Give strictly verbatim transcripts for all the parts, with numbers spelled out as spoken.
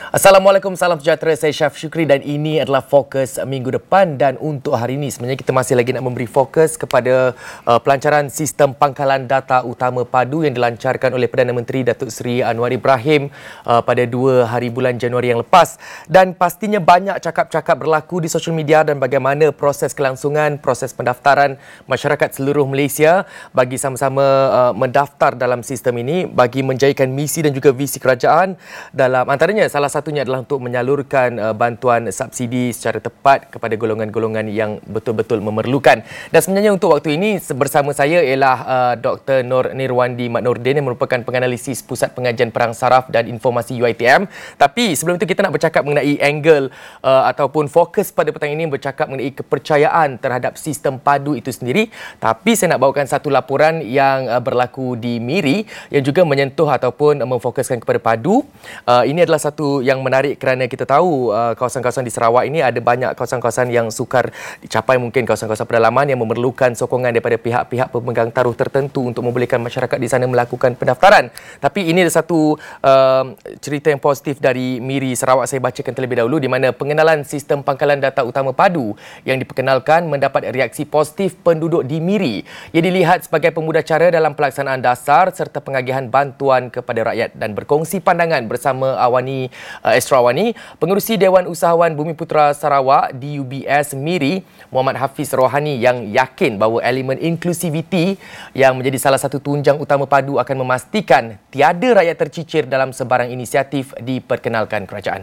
Assalamualaikum, salam sejahtera. Saya Syaf Syukri dan ini adalah fokus minggu depan. Dan untuk hari ini sebenarnya kita masih lagi nak memberi fokus kepada uh, pelancaran sistem pangkalan data utama padu yang dilancarkan oleh Perdana Menteri Datuk Seri Anwar Ibrahim uh, pada dua hari bulan Januari yang lepas. Dan pastinya banyak cakap-cakap berlaku di sosial media dan bagaimana proses kelangsungan, proses pendaftaran masyarakat seluruh Malaysia bagi sama-sama uh, mendaftar dalam sistem ini bagi menjayakan misi dan juga visi kerajaan. Dalam antaranya salah satu Satunya adalah untuk menyalurkan uh, bantuan subsidi secara tepat kepada golongan-golongan yang betul-betul memerlukan. Dan sebenarnya untuk waktu ini bersama saya ialah uh, Doktor Nur Nirwandi Mat Nordin yang merupakan penganalisis Pusat Pengajian Perang Saraf dan Informasi U I T M. Tapi sebelum itu kita nak bercakap mengenai angle uh, ataupun fokus pada petang ini bercakap mengenai kepercayaan terhadap sistem padu itu sendiri. Tapi saya nak bawakan satu laporan yang uh, berlaku di Miri yang juga menyentuh ataupun uh, memfokuskan kepada padu. Uh, ini adalah satu yang menarik kerana kita tahu uh, kawasan-kawasan di Sarawak ini ada banyak kawasan-kawasan yang sukar dicapai, mungkin kawasan-kawasan pedalaman yang memerlukan sokongan daripada pihak-pihak pemegang taruh tertentu untuk membolehkan masyarakat di sana melakukan pendaftaran. Tapi ini ada satu uh, cerita yang positif dari Miri Sarawak saya bacakan terlebih dahulu, di mana pengenalan sistem pangkalan data utama padu yang diperkenalkan mendapat reaksi positif penduduk di Miri. Ia dilihat sebagai pemudah cara dalam pelaksanaan dasar serta pengagihan bantuan kepada rakyat. Dan berkongsi pandangan bersama Awani Uh, Esrawani, Pengerusi Dewan Usahawan Bumiputera Sarawak D U B S Miri, Muhammad Hafiz Rohani, yang yakin bahawa elemen inklusiviti yang menjadi salah satu tunjang utama padu akan memastikan tiada rakyat tercicir dalam sebarang inisiatif diperkenalkan kerajaan.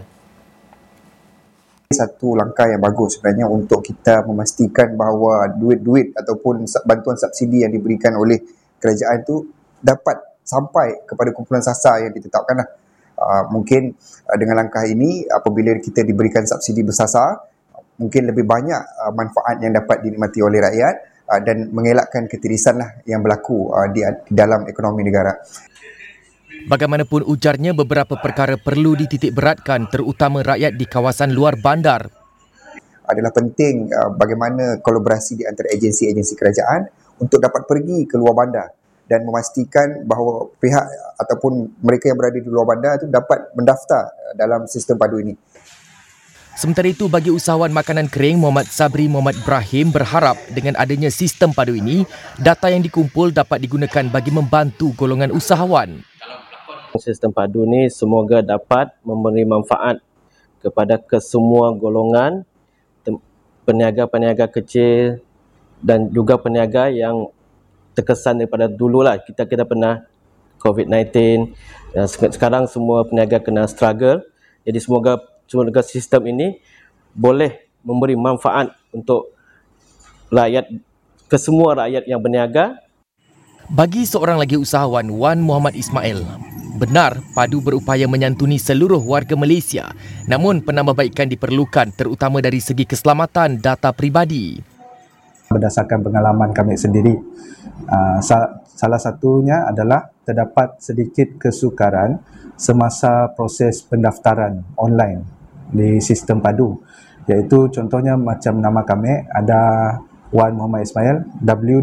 Satu langkah yang bagus sebenarnya untuk kita memastikan bahawa duit-duit ataupun bantuan subsidi yang diberikan oleh kerajaan itu dapat sampai kepada kumpulan sasar yang ditetapkan lah. Uh, mungkin uh, dengan langkah ini apabila kita diberikan subsidi bersasar, mungkin lebih banyak uh, manfaat yang dapat dinikmati oleh rakyat uh, dan mengelakkan ketirisan lah yang berlaku uh, di, di dalam ekonomi negara. Bagaimanapun ujarnya, beberapa perkara perlu dititik beratkan terutama rakyat di kawasan luar bandar. Adalah penting uh, bagaimana kolaborasi di antara agensi-agensi kerajaan untuk dapat pergi ke luar bandar dan memastikan bahawa pihak ataupun mereka yang berada di luar bandar itu dapat mendaftar dalam sistem padu ini. Sementara itu, bagi usahawan makanan kering Muhammad Sabri Muhammad Ibrahim berharap dengan adanya sistem padu ini, data yang dikumpul dapat digunakan bagi membantu golongan usahawan. Sistem padu ini semoga dapat memberi manfaat kepada kesemua golongan, peniaga-peniaga kecil dan juga peniaga yang terkesan daripada dululah kita kita pernah COVID sembilan belas, sekarang semua peniaga kena struggle. Jadi semoga semoga sistem ini boleh memberi manfaat untuk rakyat, ke semua rakyat yang berniaga. Bagi seorang lagi usahawan, Wan Muhammad Ismail, benar padu berupaya menyantuni seluruh warga Malaysia, namun penambahbaikan diperlukan terutama dari segi keselamatan data pribadi. Berdasarkan pengalaman kami sendiri, uh, salah satunya adalah terdapat sedikit kesukaran semasa proses pendaftaran online di sistem padu, iaitu contohnya macam nama kami ada Wan Muhammad Ismail W.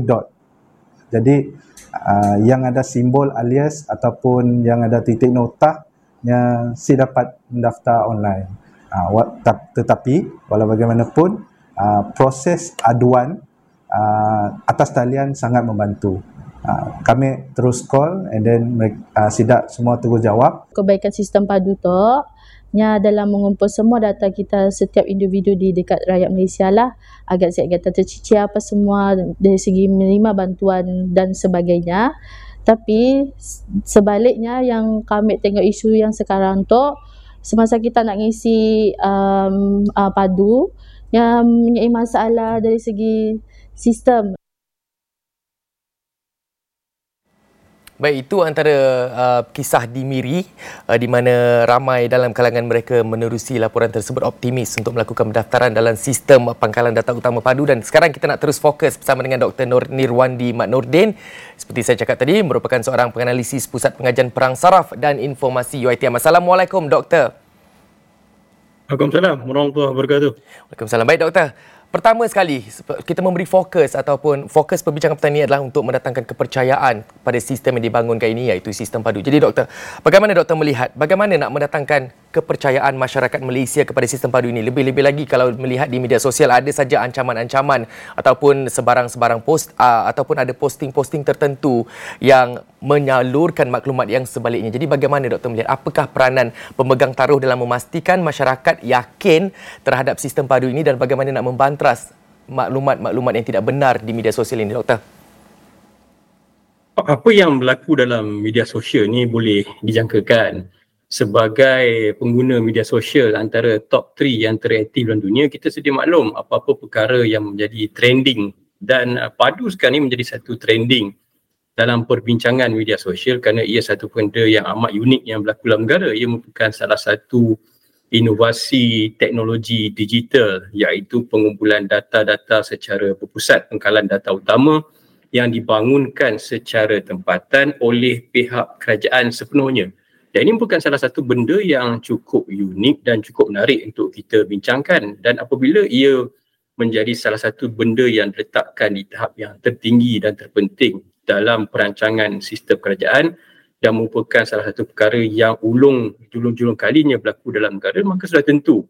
Jadi uh, yang ada simbol alias ataupun yang ada titik nota yang si dapat mendaftar online. Uh, tetapi walau bagaimanapun uh, proses aduan Uh, atas talian sangat membantu. Uh, kami terus call and then uh, sidak semua terus jawab. Kebaikan sistem padu tu nya dalam mengumpul semua data kita setiap individu di dekat rakyat Malaysia lah, agar siap kata tercicir apa semua dari segi menerima bantuan dan sebagainya. Tapi sebaliknya yang kami tengok isu yang sekarang tu, semasa kita nak ngisi um, uh, padu yang mempunyai masalah dari segi sistem. Baik, itu antara uh, kisah di Miri uh, di mana ramai dalam kalangan mereka menerusi laporan tersebut optimis untuk melakukan pendaftaran dalam sistem pangkalan data utama padu. Dan sekarang kita nak terus fokus bersama dengan Doktor Nur Nirwandi Mat Nordin. Seperti saya cakap tadi, merupakan seorang penganalisis Pusat Pengajian Perang Saraf dan Informasi U I T M. Assalamualaikum, Doktor. Waalaikumsalam warahmatullahi wabarakatuh. Waalaikumsalam. Baik, Doktor. Pertama sekali, kita memberi fokus ataupun fokus perbincangan petang ini adalah untuk mendatangkan kepercayaan pada sistem yang dibangunkan ini, iaitu sistem padu. Jadi doktor, bagaimana doktor melihat, bagaimana nak mendatangkan kepercayaan masyarakat Malaysia kepada sistem padu ini? Lebih-lebih lagi kalau melihat di media sosial ada saja ancaman-ancaman ataupun sebarang-sebarang post uh, ataupun ada posting-posting tertentu yang menyalurkan maklumat yang sebaliknya. Jadi bagaimana Doktor melihat apakah peranan pemegang taruh dalam memastikan masyarakat yakin terhadap sistem padu ini dan bagaimana nak membantras maklumat-maklumat yang tidak benar di media sosial ini, Doktor? Apa yang berlaku dalam media sosial ni boleh dijangkakan. Sebagai pengguna media sosial antara top tiga yang teraktif dalam dunia, kita sedia maklum apa-apa perkara yang menjadi trending, dan uh, padu sekarang ni menjadi satu trending dalam perbincangan media sosial kerana ia satu benda yang amat unik yang berlaku dalam negara. Ia merupakan salah satu inovasi teknologi digital, iaitu pengumpulan data-data secara berpusat, pengkalan data utama yang dibangunkan secara tempatan oleh pihak kerajaan sepenuhnya. Dan ini bukan salah satu benda yang cukup unik dan cukup menarik untuk kita bincangkan. Dan apabila ia menjadi salah satu benda yang diletakkan di tahap yang tertinggi dan terpenting dalam perancangan sistem kerajaan dan merupakan salah satu perkara yang ulung julung-julung kalinya berlaku dalam negara, maka sudah tentu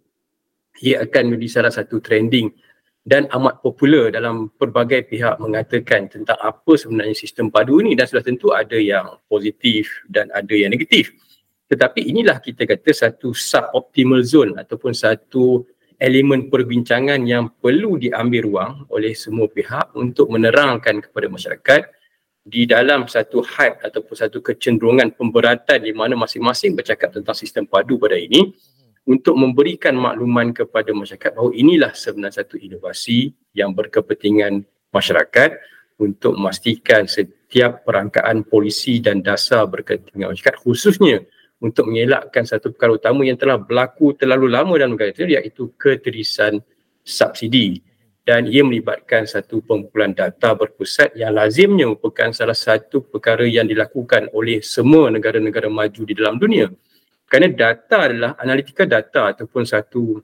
ia akan menjadi salah satu trending dan amat popular dalam pelbagai pihak mengatakan tentang apa sebenarnya sistem padu ini, dan sudah tentu ada yang positif dan ada yang negatif. Tetapi inilah kita kata satu suboptimal zone ataupun satu elemen perbincangan yang perlu diambil ruang oleh semua pihak untuk menerangkan kepada masyarakat di dalam satu hype ataupun satu kecenderungan pemberatan di mana masing-masing bercakap tentang sistem padu pada ini, untuk memberikan makluman kepada masyarakat bahawa inilah sebenarnya satu inovasi yang berkepentingan masyarakat untuk memastikan setiap perangkaan polisi dan dasar berkepentingan masyarakat, khususnya untuk mengelakkan satu perkara utama yang telah berlaku terlalu lama dalam negara itu, iaitu ketirisan subsidi. Dan ia melibatkan satu pengumpulan data berpusat yang lazimnya merupakan salah satu perkara yang dilakukan oleh semua negara-negara maju di dalam dunia. Kerana data adalah analitika data ataupun satu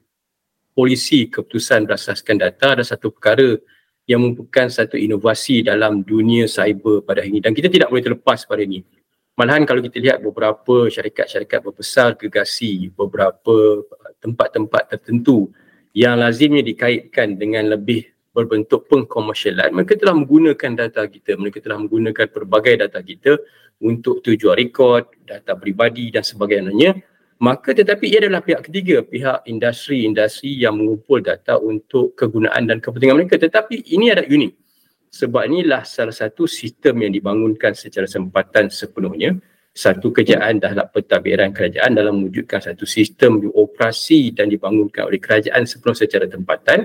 polisi keputusan berasaskan data adalah satu perkara yang merupakan satu inovasi dalam dunia cyber pada hari ini, dan kita tidak boleh terlepas pada ini. Malahan kalau kita lihat beberapa syarikat-syarikat berbesar gergasi beberapa tempat-tempat tertentu yang lazimnya dikaitkan dengan lebih berbentuk pengkomersialan, mereka telah menggunakan data kita, mereka telah menggunakan pelbagai data kita untuk tujuan rekod, data peribadi dan sebagainya. Maka tetapi ia adalah pihak ketiga, pihak industri-industri yang mengumpul data untuk kegunaan dan kepentingan mereka. Tetapi ini ada unik. Sebab inilah salah satu sistem yang dibangunkan secara sempatan sepenuhnya. Satu kerjaan dalam pentadbiran kerajaan dalam mewujudkan satu sistem dioperasi dan dibangunkan oleh kerajaan sepenuh secara tempatan,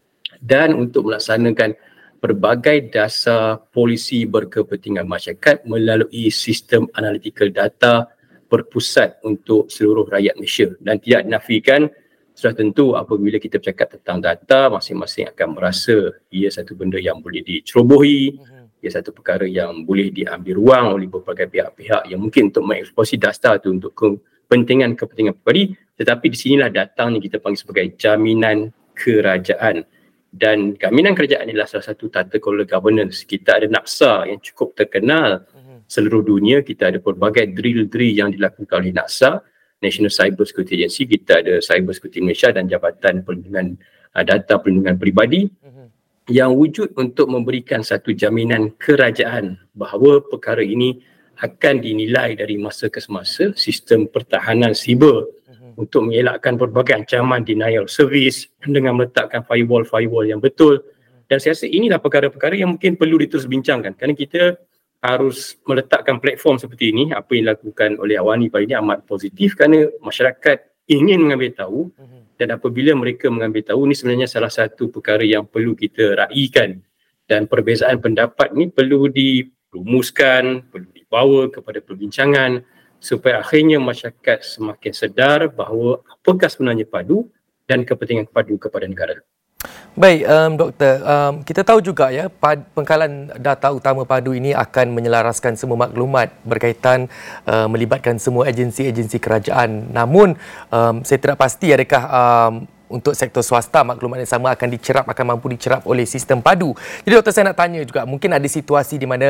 dan untuk melaksanakan pelbagai dasar polisi berkepentingan masyarakat melalui sistem analytical data berpusat untuk seluruh rakyat Malaysia. Dan tidak dinafikan, sudah tentu apabila kita bercakap tentang data, masing-masing akan merasa ia satu benda yang boleh dicerobohi, ia satu perkara yang boleh diambil ruang oleh berbagai pihak-pihak yang mungkin untuk mengeksplorasi data itu untuk kepentingan-kepentingan peribadi. Tetapi di sinilah datangnya kita panggil sebagai jaminan kerajaan. Dan jaminan kerajaan adalah salah satu tata kelola governance. Kita ada NAPSA yang cukup terkenal seluruh dunia. Kita ada pelbagai drill-drill yang dilakukan oleh NAPSA, National Cyber Security Agency. Kita ada Cyber Security Malaysia dan Jabatan Perlindungan uh, Data Perlindungan Peribadi yang wujud untuk memberikan satu jaminan kerajaan bahawa perkara ini akan dinilai dari masa ke semasa, sistem pertahanan siber untuk mengelakkan berbagai ancaman denial service dengan meletakkan firewall-firewall yang betul. Dan saya rasa inilah perkara-perkara yang mungkin perlu diterus bincangkan, kerana kita harus meletakkan platform seperti ini. Apa yang dilakukan oleh Awani pada ini amat positif kerana masyarakat ingin mengambil tahu, dan apabila mereka mengambil tahu, ini sebenarnya salah satu perkara yang perlu kita raikan, dan perbezaan pendapat ini perlu dirumuskan, perlu dibawa kepada perbincangan supaya akhirnya masyarakat semakin sedar bahawa apakah sebenarnya padu dan kepentingan padu kepada negara. Baik, um, Doktor, um, kita tahu juga ya pad, pengkalan data utama padu ini akan menyelaraskan semua maklumat berkaitan uh, melibatkan semua agensi-agensi kerajaan. Namun, um, saya tidak pasti adakah um, untuk sektor swasta maklumat yang sama akan dicerap, akan mampu dicerap oleh sistem padu. Jadi Doktor, saya nak tanya juga, mungkin ada situasi di mana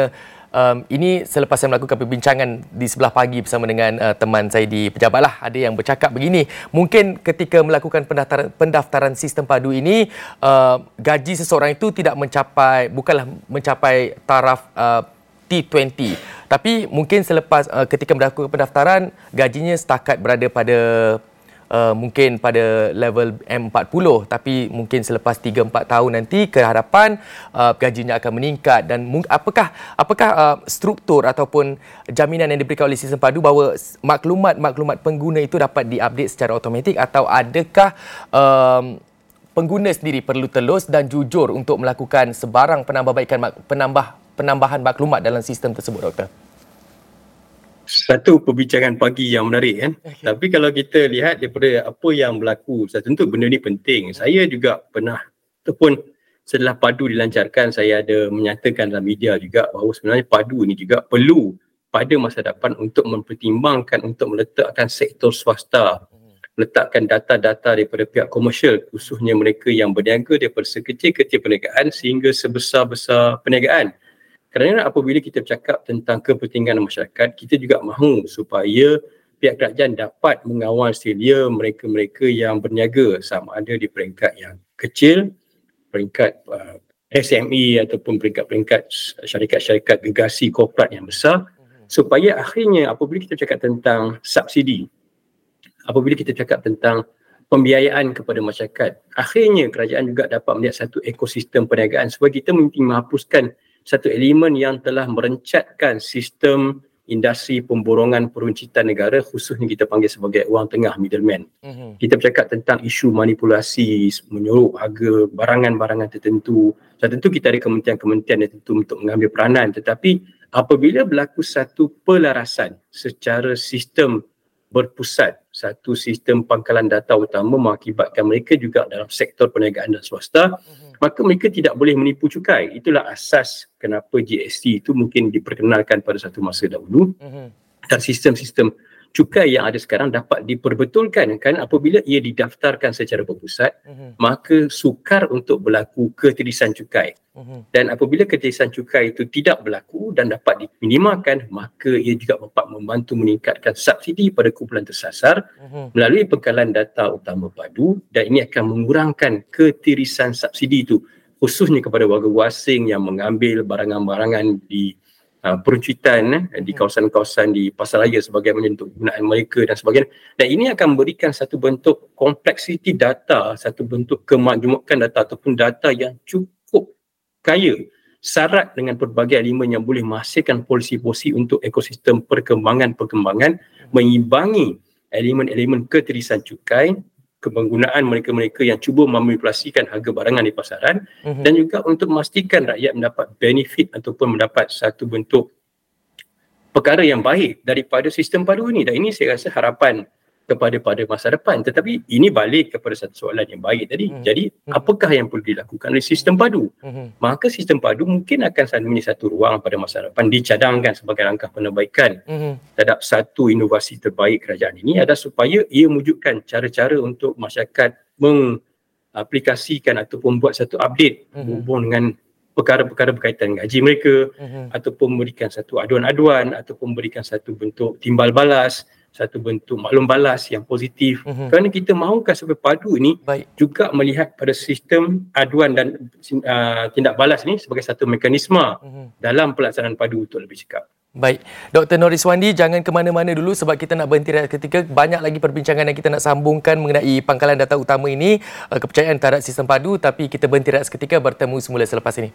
Um, ini selepas saya melakukan perbincangan di sebelah pagi bersama dengan uh, teman saya di pejabat lah, ada yang bercakap begini, mungkin ketika melakukan pendaftaran, pendaftaran sistem padu ini, uh, gaji seseorang itu tidak mencapai, bukanlah mencapai taraf uh, T dua puluh, tapi mungkin selepas uh, ketika melakukan pendaftaran, gajinya setakat berada pada Uh, mungkin pada level M empat puluh, tapi mungkin selepas tiga empat tahun nanti ke hadapan uh, gajinya akan meningkat. Dan apakah apakah uh, struktur ataupun jaminan yang diberikan oleh sistem padu bahawa maklumat-maklumat pengguna itu dapat diupdate secara automatik, atau adakah um, pengguna sendiri perlu telus dan jujur untuk melakukan sebarang penambahbaikan penambah penambahan maklumat dalam sistem tersebut, Doktor? Satu perbincangan pagi yang menarik kan. Okay. Tapi kalau kita lihat daripada apa yang berlaku, tentu benda ni penting. Saya juga pernah, ataupun setelah padu dilancarkan, saya ada menyatakan dalam media juga bahawa sebenarnya padu ni juga perlu pada masa depan untuk mempertimbangkan untuk meletakkan sektor swasta, meletakkan data-data daripada pihak komersial, khususnya mereka yang berniaga daripada sekecil-kecil perniagaan sehingga sebesar-besar perniagaan. Kerana apabila kita bercakap tentang kepentingan masyarakat, kita juga mahu supaya pihak kerajaan dapat mengawal selia mereka-mereka yang berniaga, sama ada di peringkat yang kecil, peringkat uh, S M E ataupun peringkat-peringkat syarikat-syarikat gegasi korporat yang besar, supaya akhirnya apabila kita bercakap tentang subsidi, apabila kita bercakap tentang pembiayaan kepada masyarakat, akhirnya kerajaan juga dapat melihat satu ekosistem perniagaan supaya kita mungkin menghapuskan satu elemen yang telah merencatkan sistem industri pemborongan peruncitan negara, khususnya kita panggil sebagai wang tengah, middleman. Mm-hmm. Kita bercakap tentang isu manipulasi, menyuruh harga barangan-barangan tertentu. So, tentu kita ada kementerian-kementerian tertentu untuk mengambil peranan, tetapi apabila berlaku satu pelarasan secara sistem berpusat, satu sistem pangkalan data utama mengakibatkan mereka juga dalam sektor perniagaan dan swasta, mm-hmm. maka mereka tidak boleh menipu cukai. Itulah asas kenapa G S T itu mungkin diperkenalkan pada satu masa dahulu. Mm-hmm. Dan sistem-sistem cukai yang ada sekarang dapat diperbetulkan, kan apabila ia didaftarkan secara berpusat, mm-hmm. maka sukar untuk berlaku ketirisan cukai. Mm-hmm. Dan apabila ketirisan cukai itu tidak berlaku dan dapat diminimalkan, maka ia juga dapat membantu meningkatkan subsidi pada kumpulan tersasar, mm-hmm. melalui pengkalan data utama padu, dan ini akan mengurangkan ketirisan subsidi itu, khususnya kepada warga asing yang mengambil barangan-barangan di Uh, peruncitan eh, di kawasan-kawasan di pasaraya sebagaimana untuk penggunaan mereka dan sebagainya. Dan ini akan memberikan satu bentuk kompleksiti data, satu bentuk kemajmukan data ataupun data yang cukup kaya, syarat dengan pelbagai elemen yang boleh menghasilkan polisi-polisi untuk ekosistem perkembangan-perkembangan, mengimbangi elemen-elemen ketirisan cukai, penggunaan mereka-mereka yang cuba memanipulasikan harga barangan di pasaran, mm-hmm. dan juga untuk memastikan rakyat mendapat benefit ataupun mendapat satu bentuk perkara yang baik daripada sistem padu ini. Dan ini saya rasa harapan kepada pada masa depan. Tetapi ini balik kepada satu soalan yang baik tadi. Mm-hmm. Jadi apakah yang perlu dilakukan oleh sistem padu? Mm-hmm. Maka sistem padu mungkin akan menjadi satu ruang pada masa depan dicadangkan sebagai langkah penambaikan mm-hmm. terhadap satu inovasi terbaik kerajaan ini, adalah supaya ia mewujudkan cara-cara untuk masyarakat mengaplikasikan ataupun buat satu update mm-hmm. berhubung dengan perkara-perkara berkaitan dengan gaji mereka, mm-hmm. ataupun memberikan satu aduan-aduan, ataupun memberikan satu bentuk timbal balas, satu bentuk maklum balas yang positif. Mm-hmm. Kerana kita mahukan supaya padu ini Baik. juga melihat pada sistem aduan dan uh, tindak balas ini sebagai satu mekanisme mm-hmm. dalam pelaksanaan padu untuk lebih cekap. Baik, Doktor Nor Rizwandi, jangan ke mana-mana dulu sebab kita nak berhenti rehat ketika. Banyak lagi perbincangan yang kita nak sambungkan mengenai pangkalan data utama ini, uh, kepercayaan terhadap sistem padu, tapi kita berhenti rehat seketika, bertemu semula selepas ini.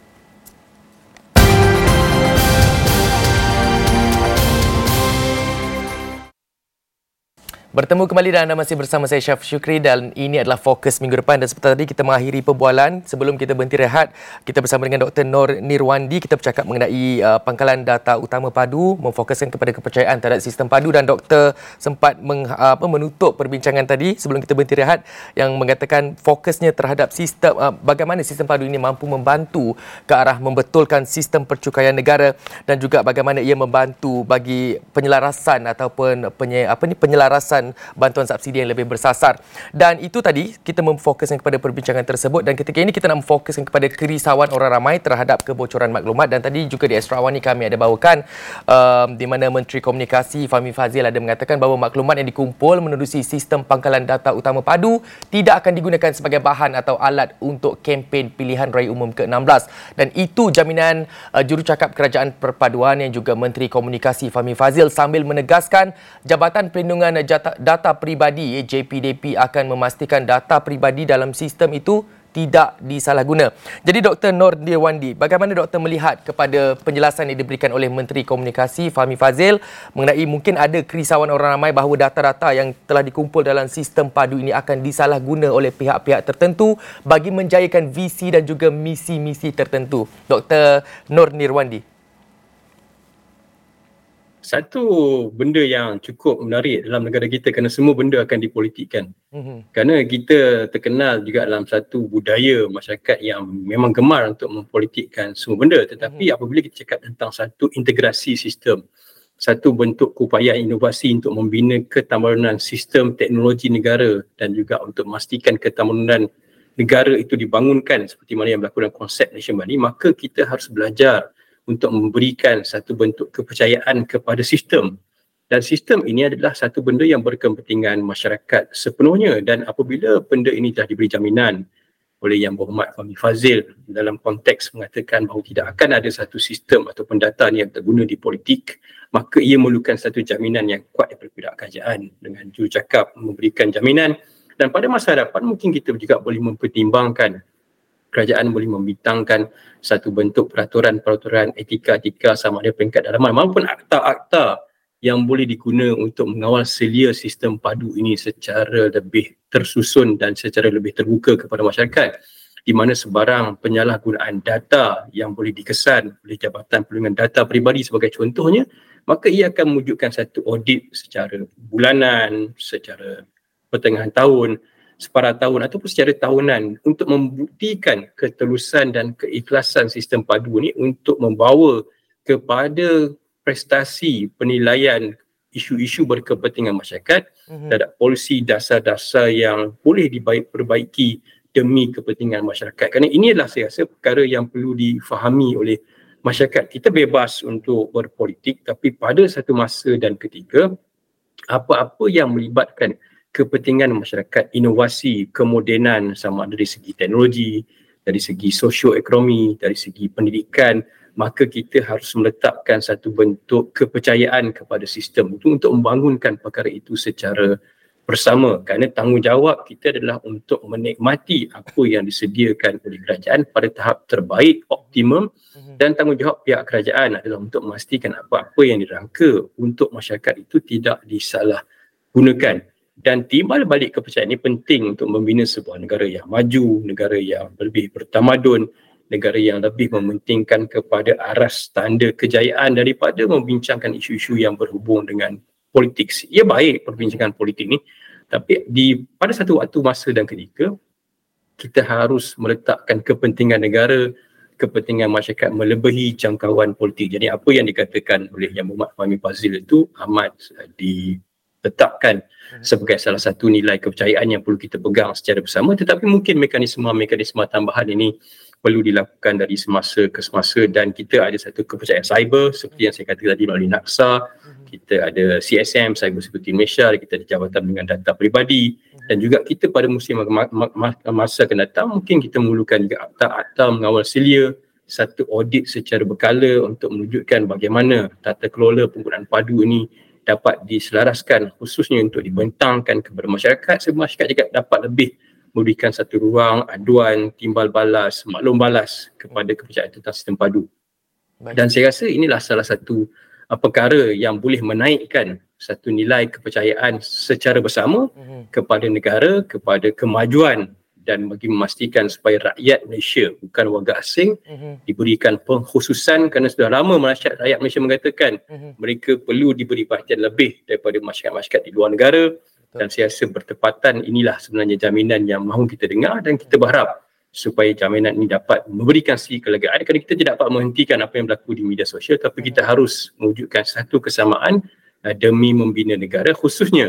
Bertemu kembali dan anda masih bersama saya Syaf Syukri, dan ini adalah fokus minggu depan. Dan seperti tadi kita mengakhiri perbualan, sebelum kita berhenti rehat, kita bersama dengan Doktor Nor Nirwandi. Kita bercakap mengenai uh, pangkalan data utama padu, memfokuskan kepada kepercayaan terhadap sistem padu, dan Doktor sempat meng, uh, apa, menutup perbincangan tadi sebelum kita berhenti rehat yang mengatakan fokusnya terhadap sistem uh, bagaimana sistem padu ini mampu membantu ke arah membetulkan sistem percukaian negara, dan juga bagaimana ia membantu bagi penyelarasan ataupun penye, apa ni penyelarasan penyaluran bantuan subsidi yang lebih bersasar. Dan itu tadi kita memfokuskan kepada perbincangan tersebut, dan ketika ini kita nak memfokuskan kepada kerisauan orang ramai terhadap kebocoran maklumat. Dan tadi juga di Extra One ni kami ada bawakan um, di mana Menteri Komunikasi Fahmi Fadzil ada mengatakan bahawa maklumat yang dikumpul menerusi sistem pangkalan data utama padu tidak akan digunakan sebagai bahan atau alat untuk kempen pilihan raya umum ke enam belas. Dan itu jaminan uh, jurucakap Kerajaan Perpaduan yang juga Menteri Komunikasi Fahmi Fadzil, sambil menegaskan Jabatan Perlindungan Data, Data Peribadi J P D P akan memastikan data peribadi dalam sistem itu tidak disalahguna. Jadi Doktor Nor Nirwandi, bagaimana doktor melihat kepada penjelasan yang diberikan oleh Menteri Komunikasi Fahmi Fadzil mengenai mungkin ada kerisauan orang ramai bahawa data-data yang telah dikumpul dalam sistem padu ini akan disalahguna oleh pihak-pihak tertentu bagi menjayakan visi dan juga misi-misi tertentu. Doktor Nor Nirwandi. Satu benda yang cukup menarik dalam negara kita kerana semua benda akan dipolitikkan. Mm-hmm. Kerana kita terkenal juga dalam satu budaya masyarakat yang memang gemar untuk mempolitikkan semua benda. Tetapi mm-hmm. apabila kita cakap tentang satu integrasi sistem, satu bentuk upaya inovasi untuk membina ketamadunan sistem teknologi negara dan juga untuk memastikan ketamadunan negara itu dibangunkan seperti mana yang berlaku dalam konsep Nation Bali, maka kita harus belajar untuk memberikan satu bentuk kepercayaan kepada sistem. Dan sistem ini adalah satu benda yang berkepentingan masyarakat sepenuhnya, dan apabila benda ini telah diberi jaminan oleh Yang Berhormat Fahmi Fadzil dalam konteks mengatakan bahawa tidak akan ada satu sistem ataupun data yang terguna di politik, maka ia memerlukan satu jaminan yang kuat daripada pihak kerajaan dengan jurucakap memberikan jaminan. Dan pada masa hadapan mungkin kita juga boleh mempertimbangkan, kerajaan boleh membintangkan satu bentuk peraturan-peraturan etika-etika sama ada peringkat dalaman maupun akta-akta yang boleh diguna untuk mengawal selia sistem padu ini secara lebih tersusun dan secara lebih terbuka kepada masyarakat, di mana sebarang penyalahgunaan data yang boleh dikesan oleh Jabatan Perlindungan Data Peribadi sebagai contohnya, maka ia akan mewujudkan satu audit secara bulanan, secara pertengahan tahun, separuh tahun ataupun secara tahunan untuk membuktikan ketelusan dan keikhlasan sistem padu ini untuk membawa kepada prestasi penilaian isu-isu berkepentingan masyarakat mm-hmm. terhadap polisi dasar-dasar yang boleh diperbaiki demi kepentingan masyarakat. Kerana ini adalah saya rasa perkara yang perlu difahami oleh masyarakat. Kita bebas untuk berpolitik, tapi pada satu masa dan ketika apa-apa yang melibatkan kepentingan masyarakat, inovasi, kemodenan sama ada dari segi teknologi, dari segi sosioekonomi, dari segi pendidikan, maka kita harus meletakkan satu bentuk kepercayaan kepada sistem itu untuk membangunkan perkara itu secara bersama. Kerana tanggungjawab kita adalah untuk menikmati apa yang disediakan oleh kerajaan pada tahap terbaik, optimum, dan tanggungjawab pihak kerajaan adalah untuk memastikan apa-apa yang dirangka untuk masyarakat itu tidak disalahgunakan. Dan timbal balik kepercayaan ini penting untuk membina sebuah negara yang maju, negara yang lebih bertamadun, negara yang lebih mementingkan kepada aras tanda kejayaan daripada membincangkan isu-isu yang berhubung dengan politik. Ia baik perbincangan politik ni, tapi di pada satu waktu masa dan ketika kita harus meletakkan kepentingan negara, kepentingan masyarakat melebihi jangkauan politik. Jadi apa yang dikatakan oleh Yang Berhormat Fahmi Fadzil itu amat di letakkan sebagai salah satu nilai kepercayaan yang perlu kita pegang secara bersama, tetapi mungkin mekanisme-mekanisme tambahan ini perlu dilakukan dari semasa ke semasa, dan kita ada satu kepercayaan cyber seperti yang saya kata tadi melalui NACSA, kita ada C S M, Cyber Security Malaysia, kita ada Jabatan dengan Data Peribadi, dan juga kita pada musim masa akan datang mungkin kita memerlukan juga akta-akta mengawal selia, satu audit secara berkala untuk menunjukkan bagaimana tata kelola penggunaan padu ini dapat diselaraskan khususnya untuk dibentangkan kepada masyarakat, sehingga masyarakat juga dapat lebih memberikan satu ruang aduan, timbal balas, maklum balas kepada kepercayaan tentang sistem padu. Baik. Dan saya rasa inilah salah satu uh, perkara yang boleh menaikkan satu nilai kepercayaan secara bersama uh-huh. kepada negara, kepada kemajuan, dan bagi memastikan supaya rakyat Malaysia, bukan warga asing, uh-huh. diberikan pengkhususan, kerana sudah lama masyarakat rakyat Malaysia mengatakan uh-huh. mereka perlu diberi perhatian lebih daripada masyarakat-masyarakat di luar negara. Betul. Dan saya rasa bertepatan inilah sebenarnya jaminan yang mahu kita dengar, dan kita berharap supaya jaminan ini dapat memberikan si kelegaan, kerana kita tidak dapat menghentikan apa yang berlaku di media sosial, tapi uh-huh. kita harus mewujudkan satu kesamaan uh, demi membina negara, khususnya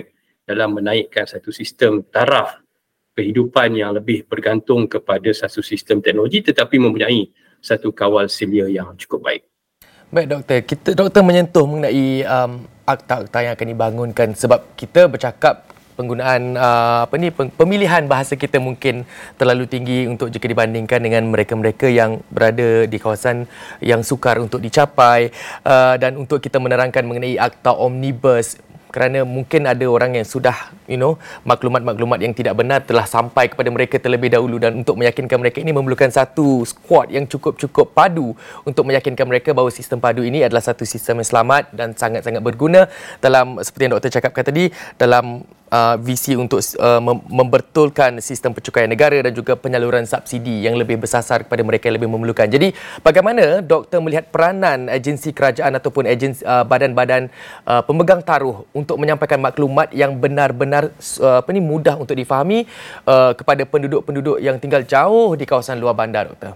dalam menaikkan satu sistem taraf kehidupan yang lebih bergantung kepada satu sistem teknologi tetapi mempunyai satu kawal selia yang cukup baik. Baik doktor, kita doktor menyentuh mengenai um, akta-akta yang akan dibangunkan sebab kita bercakap penggunaan uh, apa ni pemilihan bahasa kita mungkin terlalu tinggi untuk jika dibandingkan dengan mereka-mereka yang berada di kawasan yang sukar untuk dicapai, uh, dan untuk kita menerangkan mengenai akta omnibus kerana mungkin ada orang yang sudah you know maklumat-maklumat yang tidak benar telah sampai kepada mereka terlebih dahulu, dan untuk meyakinkan mereka ini memerlukan satu skuad yang cukup-cukup padu untuk meyakinkan mereka bahawa sistem padu ini adalah satu sistem yang selamat dan sangat-sangat berguna dalam seperti yang doktor cakapkan tadi dalam uh, visi untuk uh, mem- membetulkan sistem pencukaian negara dan juga penyaluran subsidi yang lebih bersasar kepada mereka yang lebih memerlukan. Jadi bagaimana doktor melihat peranan agensi kerajaan ataupun agensi uh, badan-badan uh, pemegang taruh untuk menyampaikan maklumat yang benar-benar uh, apa ni mudah untuk difahami uh, kepada penduduk-penduduk yang tinggal jauh di kawasan luar bandar, doktor?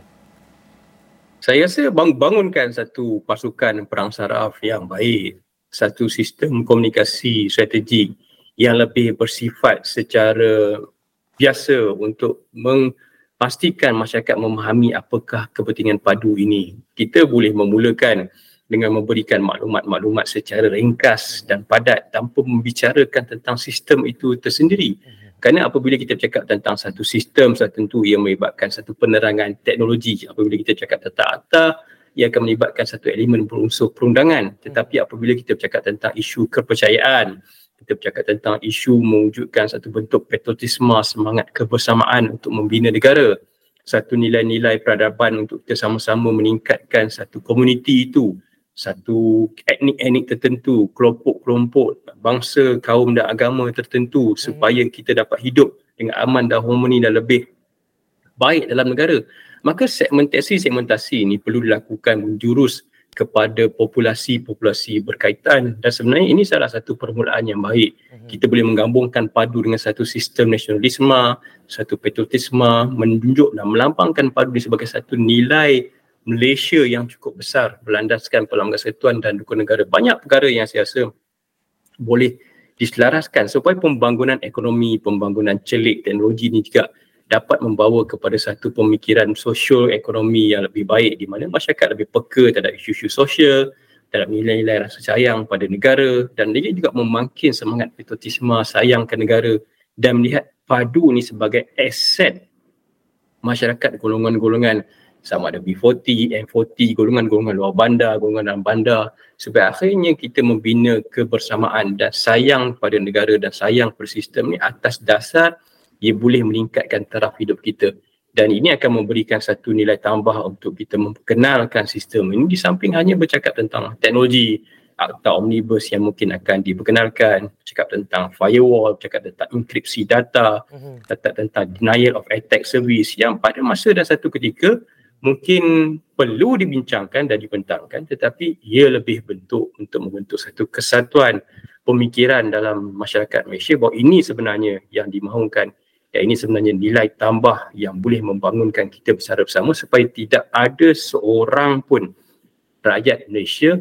Saya rasa bang- bangunkan satu pasukan perang saraf yang baik, satu sistem komunikasi strategik yang lebih bersifat secara biasa untuk memastikan masyarakat memahami apakah kepentingan padu ini. Kita boleh memulakan dengan memberikan maklumat-maklumat secara ringkas dan padat tanpa membicarakan tentang sistem itu tersendiri. Kerana apabila kita bercakap tentang satu sistem tertentu yang melibatkan satu penerangan teknologi, apabila kita bercakap tentang akta, ia akan melibatkan satu elemen berunsur perundangan. Tetapi apabila kita bercakap tentang isu kepercayaan, kita bercakap tentang isu mewujudkan satu bentuk patriotisme, semangat kebersamaan untuk membina negara, satu nilai-nilai peradaban untuk kita sama-sama meningkatkan satu komuniti itu, satu etnik-etnik tertentu, kelompok-kelompok, bangsa, kaum dan agama tertentu supaya kita dapat hidup dengan aman dan harmoni dan lebih baik dalam negara. Maka segmentasi-segmentasi ini perlu dilakukan menjurus kepada populasi-populasi berkaitan, dan sebenarnya ini salah satu permulaan yang baik. Kita boleh menggabungkan padu dengan satu sistem nasionalisme, satu patriotisme, menunjuk dan melambangkan padu ini sebagai satu nilai Malaysia yang cukup besar berlandaskan Perlembagaan Persekutuan dan Dukungan Negara. Banyak perkara yang saya rasa boleh diselaraskan supaya pembangunan ekonomi, pembangunan celik teknologi ini juga dapat membawa kepada satu pemikiran sosial ekonomi yang lebih baik di mana masyarakat lebih peka terhadap isu-isu sosial, terhadap nilai-nilai rasa sayang pada negara, dan dia juga memangkin semangat patriotisme, sayang ke negara dan melihat padu ini sebagai aset masyarakat golongan-golongan sama ada B empat puluh, M empat puluh, golongan-golongan luar bandar, golongan dalam bandar, supaya akhirnya kita membina kebersamaan dan sayang pada negara dan sayang pada sistem ni atas dasar ia boleh meningkatkan taraf hidup kita. Dan ini akan memberikan satu nilai tambah untuk kita memperkenalkan sistem ini di samping hanya bercakap tentang teknologi, akta omnibus yang mungkin akan diperkenalkan, cakap tentang firewall, cakap tentang enkripsi data, cakap tentang denial of attack service yang pada masa dan satu ketika mungkin perlu dibincangkan dan dibentangkan, tetapi ia lebih bentuk untuk membentuk satu kesatuan pemikiran dalam masyarakat Malaysia bahawa ini sebenarnya yang dimahukan dan ini sebenarnya nilai tambah yang boleh membangunkan kita bersama-sama supaya tidak ada seorang pun rakyat Malaysia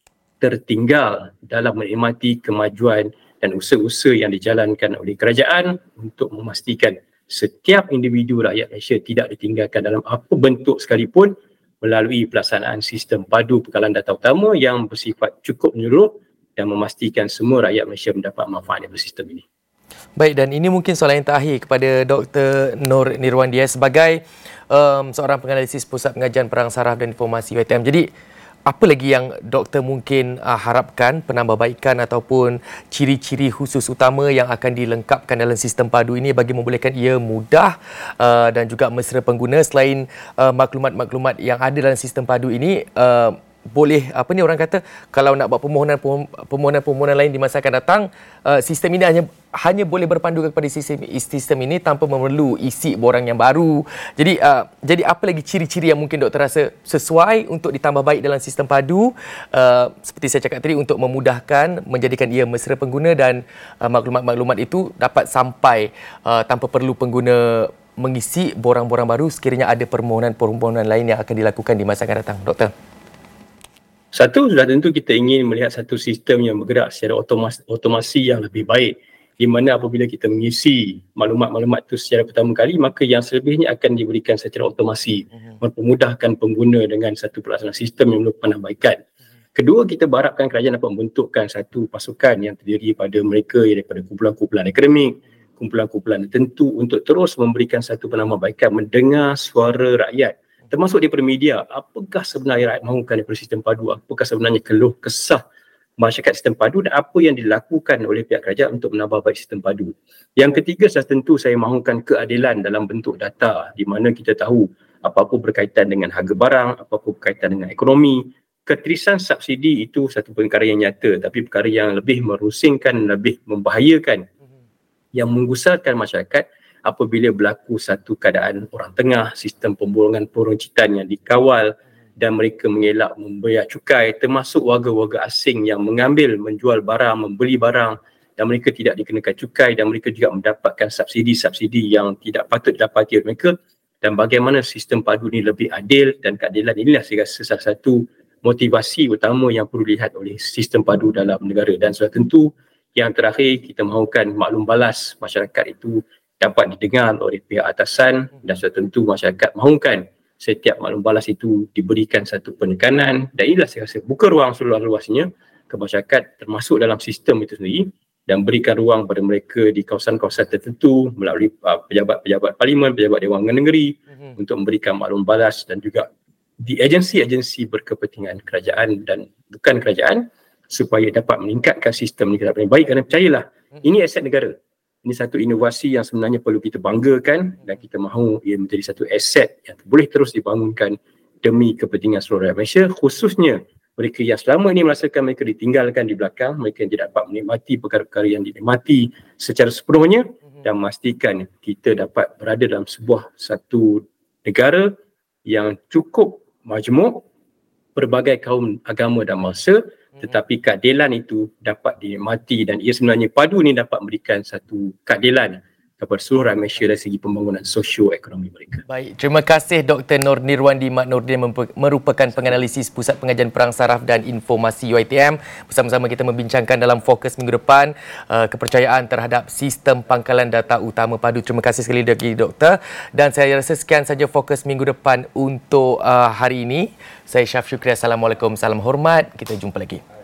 tertinggal dalam menikmati kemajuan dan usaha-usaha yang dijalankan oleh kerajaan untuk memastikan setiap individu rakyat Malaysia tidak ditinggalkan dalam apa bentuk sekalipun melalui pelaksanaan sistem padu pengkalan data utama yang bersifat cukup menyeluruh dan memastikan semua rakyat Malaysia mendapat manfaat dari sistem ini. Baik, dan ini mungkin soalan yang terakhir kepada Doktor Nur Nirwandia sebagai um, seorang penganalisis Pusat Pengajian Perang Saraf dan Informasi U I T M. Jadi apa lagi yang doktor mungkin uh, harapkan penambahbaikan ataupun ciri-ciri khusus utama yang akan dilengkapkan dalam sistem padu ini bagi membolehkan ia mudah uh, dan juga mesra pengguna selain uh, maklumat-maklumat yang ada dalam sistem padu ini uh, boleh apa ni orang kata kalau nak buat permohonan permohonan-permohonan lain di masa akan datang, uh, sistem ini hanya hanya boleh berpandu kepada sistem sistem ini tanpa memerlu isi borang yang baru. Jadi uh, jadi apa lagi ciri-ciri yang mungkin doktor rasa sesuai untuk ditambah baik dalam sistem padu, uh, seperti saya cakap tadi, untuk memudahkan menjadikan ia mesra pengguna dan uh, maklumat-maklumat itu dapat sampai uh, tanpa perlu pengguna mengisi borang-borang baru sekiranya ada permohonan-permohonan lain yang akan dilakukan di masa akan datang, doktor. Satu, sudah tentu kita ingin melihat satu sistem yang bergerak secara otomasi, otomasi yang lebih baik, di mana apabila kita mengisi maklumat-maklumat itu secara pertama kali, maka yang selebihnya akan diberikan secara otomasi, uh-huh. mempermudahkan pengguna dengan satu pelaksanaan sistem yang menurut penambahkan. Uh-huh. Kedua, kita berharapkan kerajaan dapat membentukkan satu pasukan yang terdiri pada mereka daripada kumpulan-kumpulan akademik, kumpulan-kumpulan tertentu untuk terus memberikan satu penambahbaikan, mendengar suara rakyat, termasuk daripada media. Apakah sebenarnya rakyat mahukan daripada sistem padu? Apakah sebenarnya keluh kesah masyarakat sistem padu dan apa yang dilakukan oleh pihak kerajaan untuk menambah baik sistem padu. Yang ketiga, saya tentu saya mahukan keadilan dalam bentuk data, di mana kita tahu apa-apa berkaitan dengan harga barang, apa-apa berkaitan dengan ekonomi. Ketirisan subsidi itu satu perkara yang nyata, tapi perkara yang lebih merusingkan, lebih membahayakan, yang menggusarkan masyarakat apabila berlaku satu keadaan orang tengah, sistem pembolongan peroncitan yang dikawal dan mereka mengelak membayar cukai, termasuk warga-warga asing yang mengambil, menjual barang, membeli barang dan mereka tidak dikenakan cukai dan mereka juga mendapatkan subsidi-subsidi yang tidak patut didapati oleh mereka. Dan bagaimana sistem padu ini lebih adil, dan keadilan inilah saya rasa salah satu motivasi utama yang perlu dilihat oleh sistem padu dalam negara. Dan sudah tentu yang terakhir, kita mahukan maklum balas masyarakat itu dapat didengar oleh pihak atasan, dan sudah tentu masyarakat mahukan setiap maklum balas itu diberikan satu penekanan, dan inilah saya rasa buka ruang seluas-luasnya ke masyarakat termasuk dalam sistem itu sendiri, dan berikan ruang pada mereka di kawasan-kawasan tertentu melalui uh, pejabat-pejabat parlimen, pejabat Dewan Negeri mm-hmm. untuk memberikan maklum balas, dan juga di agensi-agensi berkepentingan kerajaan dan bukan kerajaan supaya dapat meningkatkan sistem ini ke lebih baik. Kerana percayalah, mm-hmm. ini aset negara. Ini satu inovasi yang sebenarnya perlu kita banggakan dan kita mahu ia menjadi satu aset yang boleh terus dibangunkan demi kepentingan seluruh rakyat Malaysia, khususnya mereka yang selama ini merasakan mereka ditinggalkan di belakang, mereka yang tidak dapat menikmati perkara-perkara yang dinikmati secara sepenuhnya, dan memastikan kita dapat berada dalam sebuah satu negara yang cukup majmuk, berbagai kaum, agama dan bangsa, tetapi keadilan itu dapat dinikmati, dan ia sebenarnya padu ini dapat memberikan satu keadilan kepada seluruh rakyat Malaysia dari segi pembangunan sosio-ekonomi mereka. Baik, terima kasih Doktor Nur Nirwandi Mat Nordin, merupakan penganalisis Pusat Pengajian Perang Saraf dan Informasi U I T M. Bersama-sama kita membincangkan dalam fokus minggu depan uh, kepercayaan terhadap sistem pangkalan data utama padu. Terima kasih sekali lagi Doktor, dan saya rasa sekian saja fokus minggu depan untuk uh, hari ini. Saya Syaf Syukri. Assalamualaikum, salam hormat. Kita jumpa lagi.